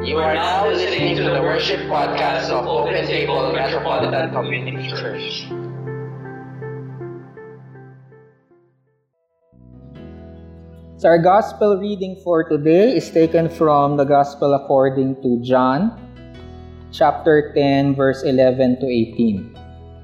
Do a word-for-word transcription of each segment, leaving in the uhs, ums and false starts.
You are now listening to the worship podcast of Open Table Metropolitan Community Church. So our gospel reading for today is taken from the gospel according to John, chapter ten, verse eleven to eighteen.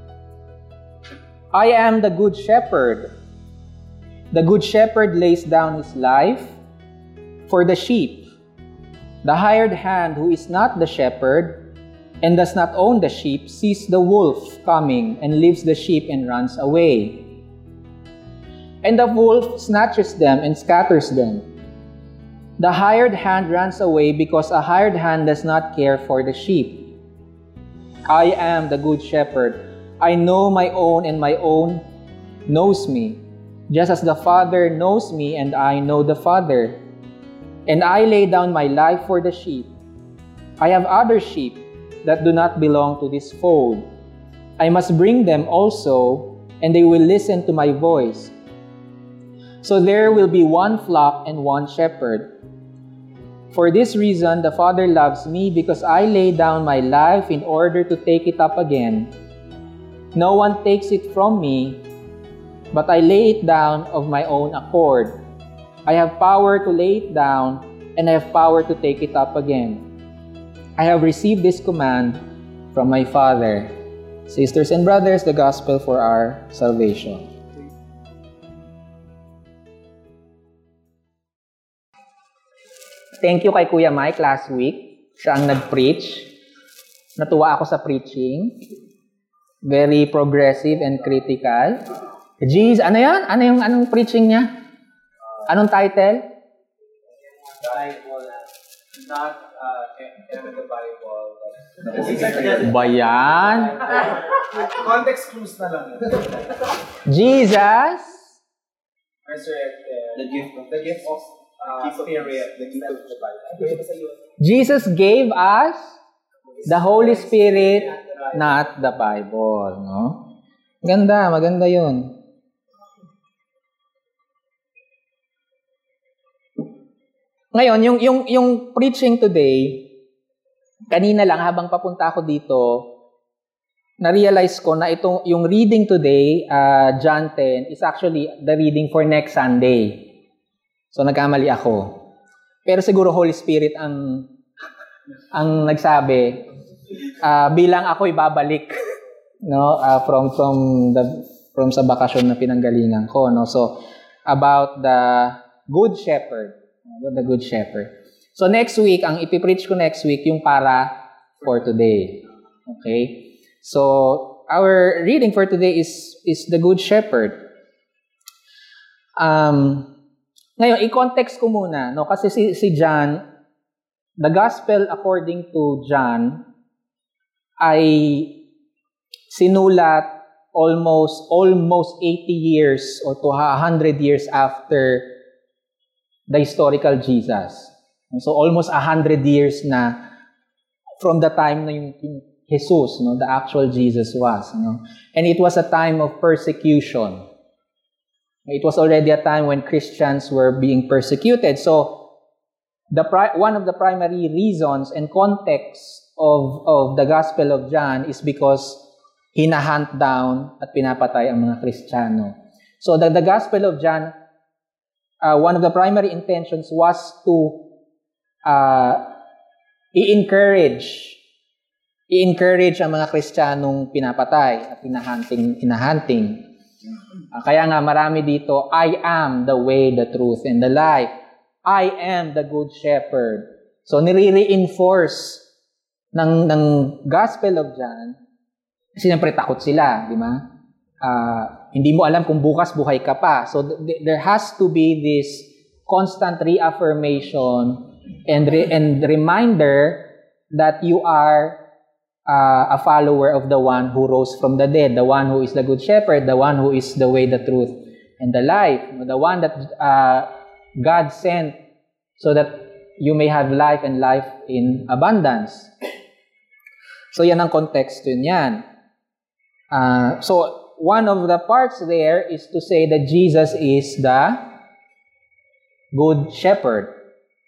I am the good shepherd. The good shepherd lays down his life for the sheep. The hired hand who is not the shepherd and does not own the sheep sees the wolf coming and leaves the sheep and runs away. And the wolf snatches them and scatters them. The hired hand runs away because a hired hand does not care for the sheep. I am the good shepherd. I know my own and my own knows me, just as the Father knows me and I know the Father. And I lay down my life for the sheep. I have other sheep that do not belong to this fold. I must bring them also, and they will listen to my voice. So there will be one flock and one shepherd. For this reason, the Father loves me, because I lay down my life in order to take it up again. No one takes it from me, but I lay it down of my own accord. I have power to lay it down, and I have power to take it up again. I have received this command from my Father. Sisters and brothers, the gospel for our salvation. Thank you kay Kuya Mike last week. Siya ang nag-preach. Natuwa ako sa preaching. Very progressive and critical. Jeez, ano yan? Ano yung anong preaching niya? Anong title? Bible, not uh, in the Bible. Ba yan? Context clues na lang. Jesus Resurrected. The gift of the gift of uh, spirit. The gift of the Bible. Jesus gave us the Holy Spirit, not the Bible. No? Ganda, maganda yun. Ngayon, yung, yung, yung preaching today, kanina lang habang papunta ako dito, na-realize ko na itong, yung reading today, uh, John ten, is actually the reading for next Sunday. So, nagkamali ako. Pero siguro Holy Spirit ang, ang nagsabi, uh, bilang ako'y babalik, no, uh, from, from, the, from sa bakasyon na pinanggalingan ko, no. So, about the Good Shepherd. The Good Shepherd. So next week, ang ipipreach ko next week, yung para for today. Okay? So, our reading for today is is the Good Shepherd. Um, ngayon, i-context ko muna, no? Kasi si, si John, the Gospel according to John, ay sinulat almost almost eighty years or to one hundred years after the historical Jesus. So almost a hundred years na from the time na yung, yung Jesus, no, the actual Jesus was, no. And it was a time of persecution. It was already a time when Christians were being persecuted. So the pri- one of the primary reasons and context of of the Gospel of John is because hinahunt down at pinapatay ang mga Kristiyano. So the, the Gospel of John, Uh, one of the primary intentions was to uh, i-encourage i-encourage ang mga Kristiyanong pinapatay at hinahunting hinahunting. Uh, kaya nga marami dito, I am the way, the truth, and the life. I am the good shepherd. So nire-reinforce ng ng Gospel of John. Siyempre takot sila, di ba? Uh, hindi mo alam kung bukas buhay ka pa. So th- there has to be this constant reaffirmation and re- and reminder that you are uh, a follower of the one who rose from the dead, the one who is the good shepherd, the one who is the way, the truth, and the life, the one that uh, God sent so that you may have life and life in abundance. So yan ang context yun yan. Uh, so one of the parts there is to say that Jesus is the good shepherd.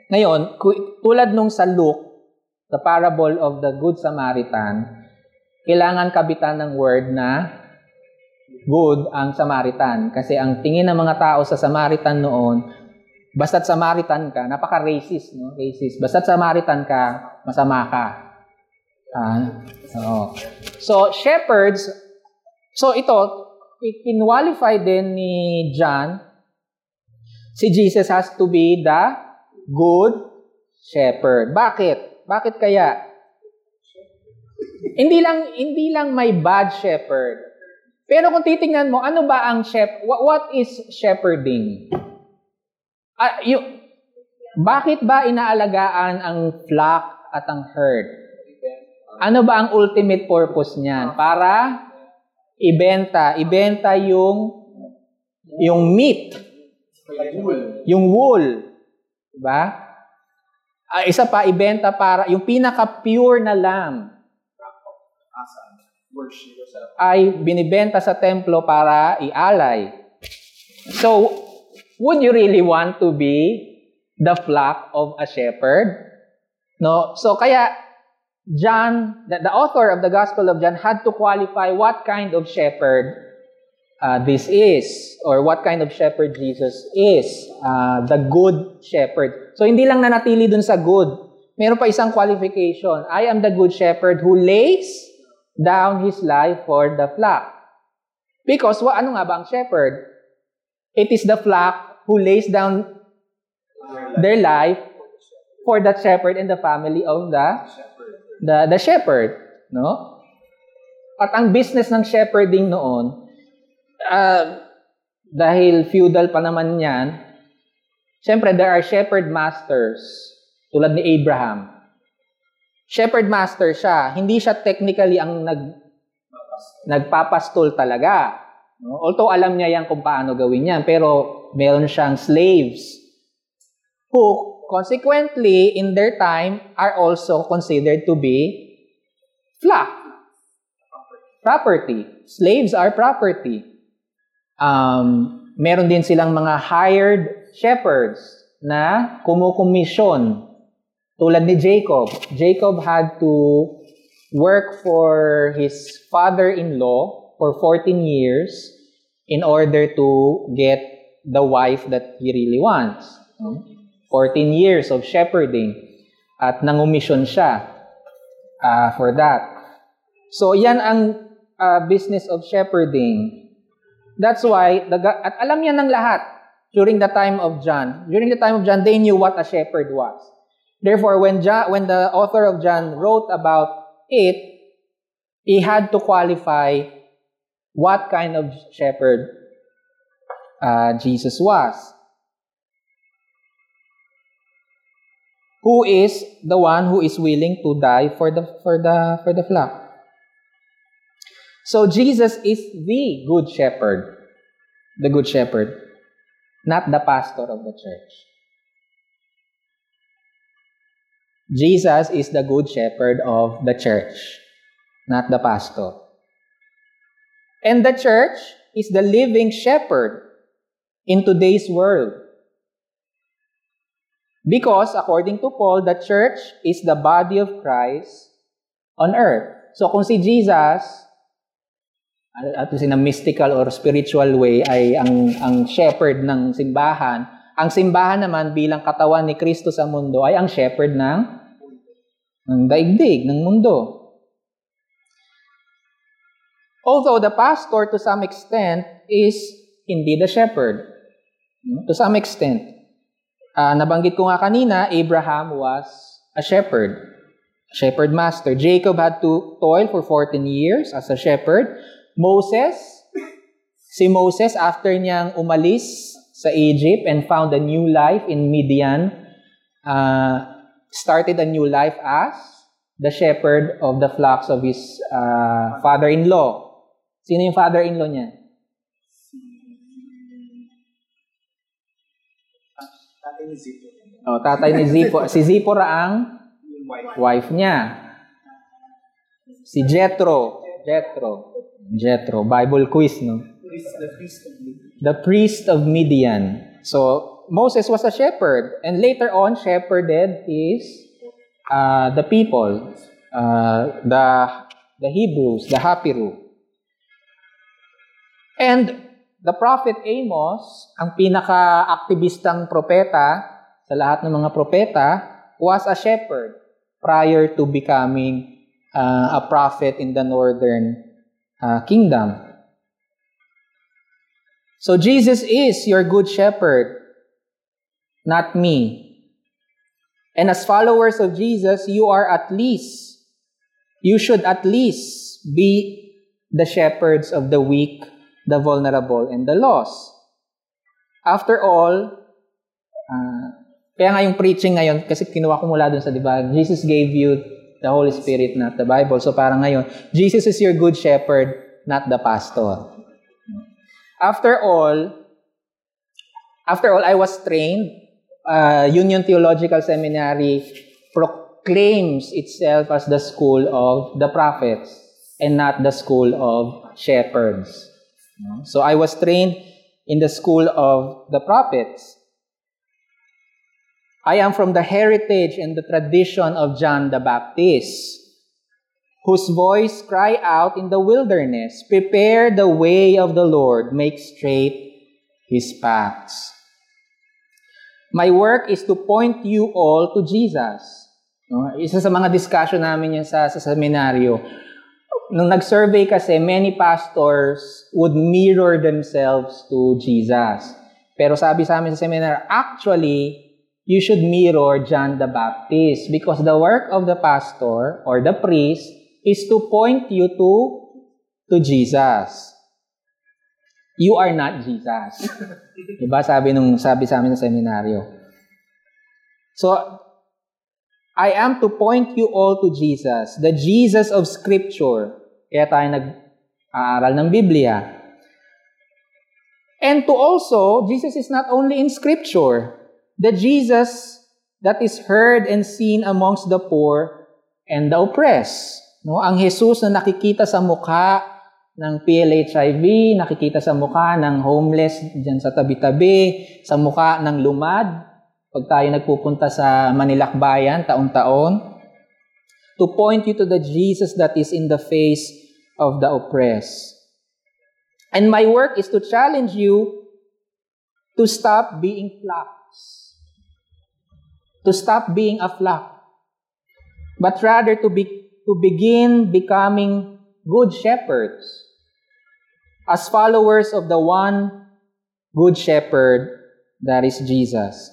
Ngayon, tulad nung sa Luke, the parable of the Good Samaritan, kailangan kabitan ng word na good ang Samaritan. Kasi ang tingin ng mga tao sa Samaritan noon, basta't Samaritan ka, napaka-racist, no? Racist. Basta't Samaritan ka, masama ka. Ah, so, so, shepherds, so ito, kinwalify din ni John, si Jesus has to be the good shepherd. Bakit? Bakit kaya? Hindi lang hindi lang may bad shepherd. Pero kung titingnan mo, ano ba ang shep what, what is shepherding? Uh, yung, bakit ba inaalagaan ang flock at ang herd? Ano ba ang ultimate purpose niyan? Para ibenta, ibenta yung yung meat, yung wool, diba? Uh, isa pa, ibenta para yung pinaka-pure na lamb ay binibenta sa templo para ialay. So, would you really want to be the flock of a shepherd? No? So, kaya John, the, the author of the Gospel of John had to qualify what kind of shepherd uh, this is, or what kind of shepherd Jesus is, uh, the good shepherd. So, hindi lang nanatili dun sa good. Meron pa isang qualification. I am the good shepherd who lays down his life for the flock. Because, wa, ano nga ba ang shepherd? It is the flock who lays down their life for the shepherd and the family of the the, the shepherd. No? At ang business ng shepherding noon, uh, dahil feudal pa naman yan, siyempre, there are shepherd masters, tulad ni Abraham. Shepherd master siya. Hindi siya technically ang nag, nagpapastol talaga. No? Although alam niya yan kung paano gawin yan, pero meron siyang slaves who, consequently, in their time, are also considered to be flock. Property. Slaves are property. Um, meron din silang mga hired shepherds na kumukomisyon. Tulad ni Jacob. Jacob had to work for his father-in-law for fourteen years in order to get the wife that he really wants. fourteen years of shepherding. At nangumisyon siya uh, for that. So, yan ang uh, business of shepherding. That's why, the, at alam yan ng lahat during the time of John. During the time of John, they knew what a shepherd was. Therefore, when John, when the author of John wrote about it, he had to qualify what kind of shepherd uh, Jesus was. Who is the one who is willing to die for the for the for the flock? So Jesus is the good shepherd, the good shepherd, not the pastor of the church. Jesus is the good shepherd of the church, not the pastor. And the church is the living shepherd in today's world. Because, according to Paul, the church is the body of Christ on earth. So, kung si Jesus, at in a mystical or spiritual way, ay ang, ang shepherd ng simbahan, ang simbahan naman bilang katawan ni Kristo sa mundo ay ang shepherd ng, ng daigdig, ng mundo. Although the pastor, to some extent, is indeed a shepherd. To some extent. Uh, nabanggit ko nga kanina, Abraham was a shepherd. A shepherd master. Jacob had to toil for fourteen years as a shepherd. Moses, si Moses, after niyang umalis sa Egypt and found a new life in Midian, uh, started a new life as the shepherd of the flocks of his uh, father-in-law. Sino yung father-in-law niya? Tatay ni Zippo. Oh, tatay ni Zippo. Si Zipporah ang wife niya. Si Jethro. Jethro. Jethro. Bible quiz, no? The priest of Midian. The priest of Midian. So, Moses was a shepherd, and later on, shepherded is uh, the people, uh, the the Hebrews, the Hapiru. And the prophet Amos, ang pinaka-aktivistang propeta sa lahat ng mga propeta, was a shepherd prior to becoming uh, a prophet in the northern uh, kingdom. So Jesus is your good shepherd, not me. And as followers of Jesus, you are at least, you should at least be the shepherds of the weak, the vulnerable, and the lost. After all, uh, kaya nga yung preaching ngayon, kasi kinuha ko mula dun sa, di ba, Jesus gave you the Holy Spirit, not the Bible. So parang ngayon, Jesus is your good shepherd, not the pastor. After all, after all, I was trained. Uh, Union Theological Seminary proclaims itself as the school of the prophets and not the school of shepherds. So I was trained in the school of the prophets. I am from the heritage and the tradition of John the Baptist, whose voice cry out in the wilderness, prepare the way of the Lord, make straight His paths. My work is to point you all to Jesus. No? Isa sa mga discussion namin yan sa, sa seminaryo. Nung nag-survey kasi, many pastors would mirror themselves to Jesus. Pero sabi sa amin sa seminar, actually, you should mirror John the Baptist because the work of the pastor or the priest is to point you to, to Jesus. You are not Jesus. Diba? Sabi nung sabi sa amin sa seminaryo. So, I am to point you all to Jesus, the Jesus of Scripture. Kaya tayo nag-aaral ng Biblia. And to also, Jesus is not only in Scripture, the Jesus that is heard and seen amongst the poor and the oppressed. No, ang Jesus na nakikita sa mukha ng P L H I V, nakikita sa mukha ng homeless diyan sa tabi-tabi, sa mukha ng lumad, pag tayo nagpupunta sa Manilakbayan taon-taon, to point you to the Jesus that is in the face of the oppressed. And my work is to challenge you to stop being flocks, to stop being a flock, but rather to be to begin becoming good shepherds as followers of the one good shepherd that is Jesus.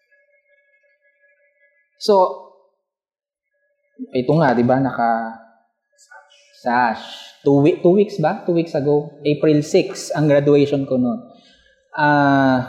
So, ito nga, di ba, naka-sash. Two, week, two weeks ba? Two weeks ago. April sixth, ang graduation ko noon. Uh,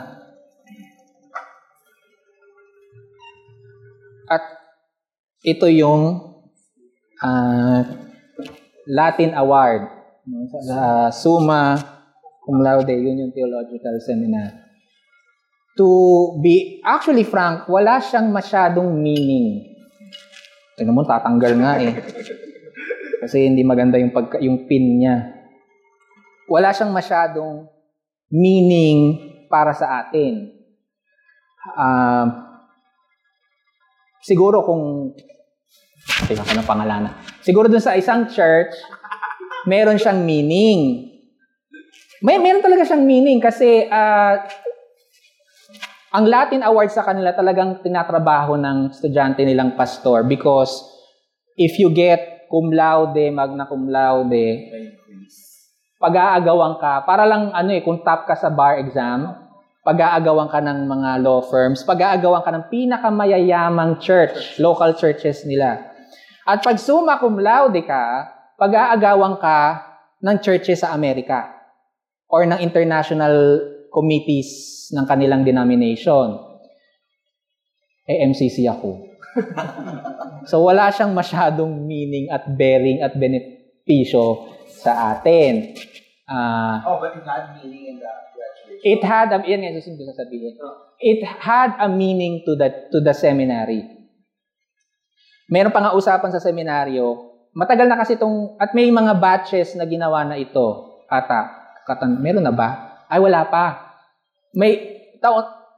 at ito yung uh, Latin Award sa Summa Cum Laude Union Theological Seminary. To be actually frank, wala siyang masyadong meaning. Tingnan mo, tatanggal nga eh. Kasi hindi maganda yung pagka, yung pin niya. Wala siyang masyadong meaning para sa atin. Uh, siguro kung tingnan ko ng pangalanan. Siguro dun sa isang church, meron siyang meaning. May meron talaga siyang meaning kasi uh, ang Latin Award sa kanila talagang tinatrabaho ng estudyante nilang pastor because if you get cum laude, magna cum laude, pag-aagawan ka, para lang ano eh, kung top ka sa bar exam, pag-aagawan ka ng mga law firms, pag-aagawan ka ng pinakamayayamang church, local churches nila. At pag summa cum laude ka, pag-aagawan ka ng churches sa Amerika or ng international committees ng kanilang denomination. Eh, M C C ako. So, wala siyang masyadong meaning at bearing at benepisyo sa atin. Uh, oh, but it had meaning in the graduation. It had, a, yan nga susunod ko sasabihin. It had a meaning to the, to the seminary. Meron pa nga usapan sa seminaryo, matagal na kasi itong, at may mga batches na ginawa na ito. Ata, katan, meron na ba? Ay, wala pa. May, taon,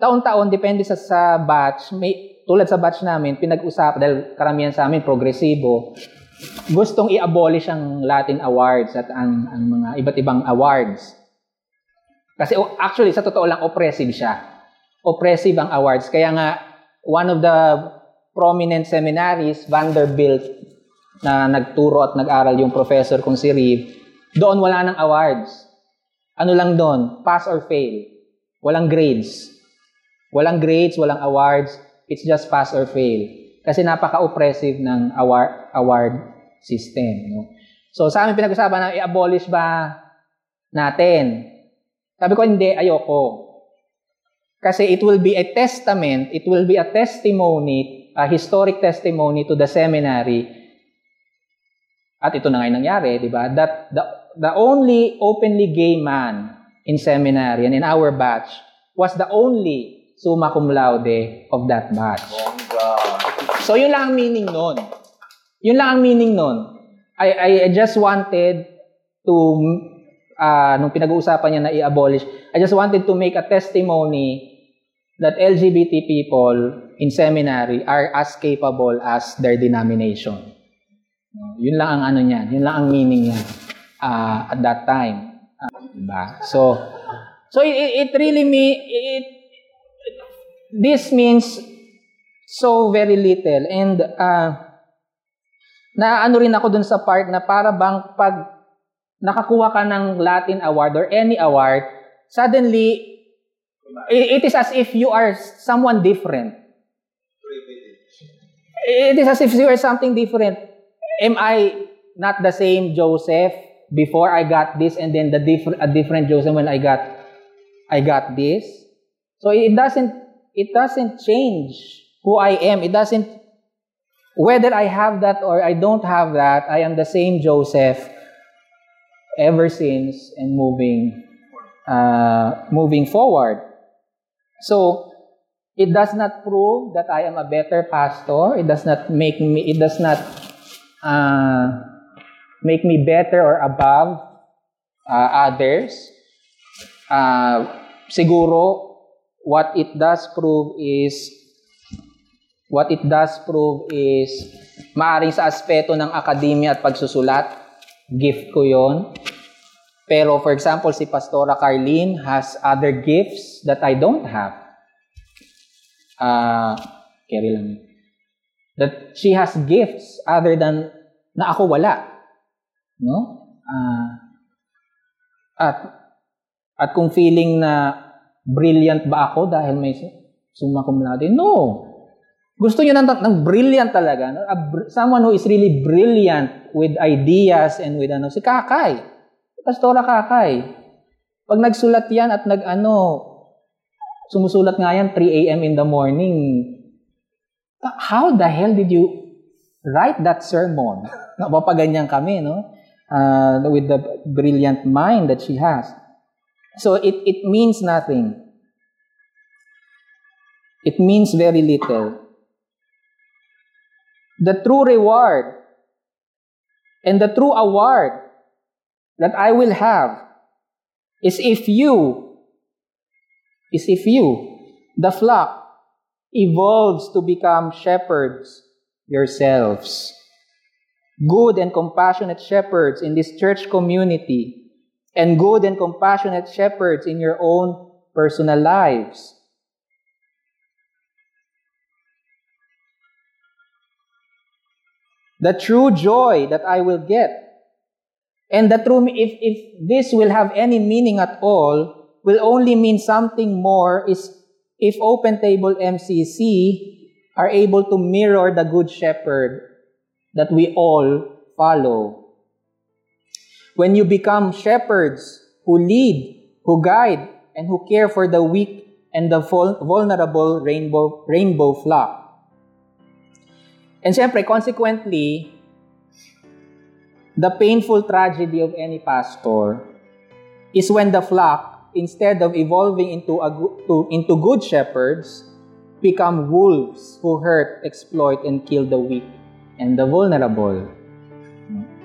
taon-taon, depende sa, sa batch, may, tulad sa batch namin, pinag-usap, dahil karamihan sa amin, progresibo, gustong i-abolish ang Latin awards at ang, ang mga iba't ibang awards. Kasi actually, sa totoo lang, oppressive siya. Oppressive ang awards. Kaya nga, one of the prominent seminaries, Vanderbilt, na nagturo at nag-aral yung professor kong si Reeve, doon wala nang awards. Ano lang doon? Pass or fail. Walang grades. Walang grades, walang awards. It's just pass or fail. Kasi napaka-oppressive ng award, award system. No? So sa amin pinag-usapan na i-abolish ba natin? Sabi ko, hindi, ayoko. Kasi it will be a testament, it will be a testimony, a historic testimony to the seminary. At ito na nga yung nangyari, di ba? That the, the only openly gay man in seminary and in our batch was the only summa cum laude of that batch. Oh God. So yun lang ang meaning nun. Yun lang ang meaning nun. I, I just wanted to, uh, nung pinag-uusapan niya na i-abolish, I just wanted to make a testimony that L G B T people in seminary are as capable as their denomination. Yun lang ang ano niyan, yun lang ang meaning niya uh, at that time. Uh, diba? So, so it, it really me, it, this means so very little. And uh, na ano rin ako dun sa part na para bang pag nakakuha ka ng Latin award or any award, suddenly, it is as if you are someone different. It is as if you are something different. Am I not the same Joseph before I got this, and then the different a different Joseph when I got I got this? So it doesn't it doesn't change who I am. It doesn't, whether I have that or I don't have that, I am the same Joseph ever since and moving uh, moving forward. So, it does not prove that I am a better pastor. It does not make me, it does not uh, make me better or above uh, others. Uh, siguro, what it does prove is, what it does prove is, maaring sa aspeto ng akademya at pagsusulat, gift ko yon. Pero for example, si Pastora Carlene has other gifts that I don't have. Uh, carry lang. That she has gifts other than na ako wala. No? Uh, at at kung feeling na brilliant ba ako dahil may summa cum laude? No. Gusto niyo ng, ng brilliant talaga. No? A, someone who is really brilliant with ideas and with ano, si Kakay. Pastora Kakay. Pag nagsulat yan at nag-ano, sumusulat nga yan three a.m. in the morning, how the hell did you write that sermon? Napapaganyan kami, no? Uh, with the brilliant mind that she has. So it, it means nothing. It means very little. The true reward and the true award that I will have is if you, is if you, the flock, evolves to become shepherds yourselves. Good and compassionate shepherds in this church community, and good and compassionate shepherds in your own personal lives. The true joy that I will get, and the true, if, if this will have any meaning at all, will only mean something more is if Open Table M C C are able to mirror the Good Shepherd that we all follow. When you become shepherds who lead, who guide, and who care for the weak and the vulnerable rainbow, rainbow flock. And syempre, consequently, the painful tragedy of any pastor is when the flock, instead of evolving into, a, to, into good shepherds, become wolves who hurt, exploit, and kill the weak and the vulnerable.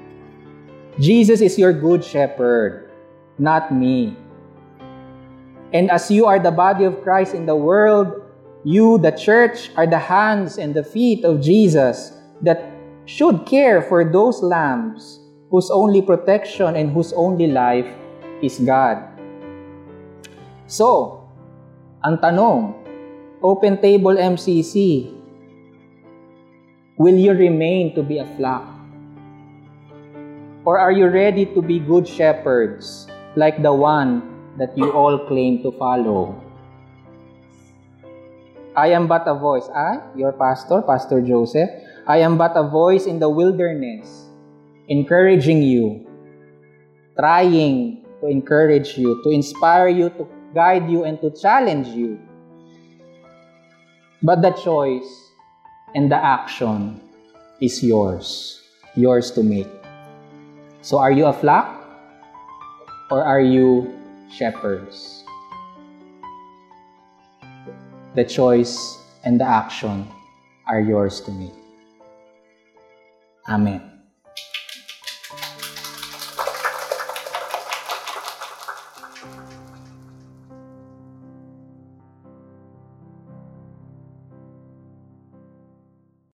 Jesus is your good shepherd, not me. And as you are the body of Christ in the world, you, the church, are the hands and the feet of Jesus that should care for those lambs whose only protection and whose only life is God. So, ang tanong, Open Table M C C, will you remain to be a flock? Or are you ready to be good shepherds like the one that you all claim to follow? I am but a voice. I, your pastor, Pastor Joseph, I am but a voice in the wilderness, encouraging you, trying to encourage you, to inspire you, to guide you, and to challenge you. But the choice and the action is yours, yours to make. So are you a flock or are you shepherds? The choice and the action are yours to make. Amen.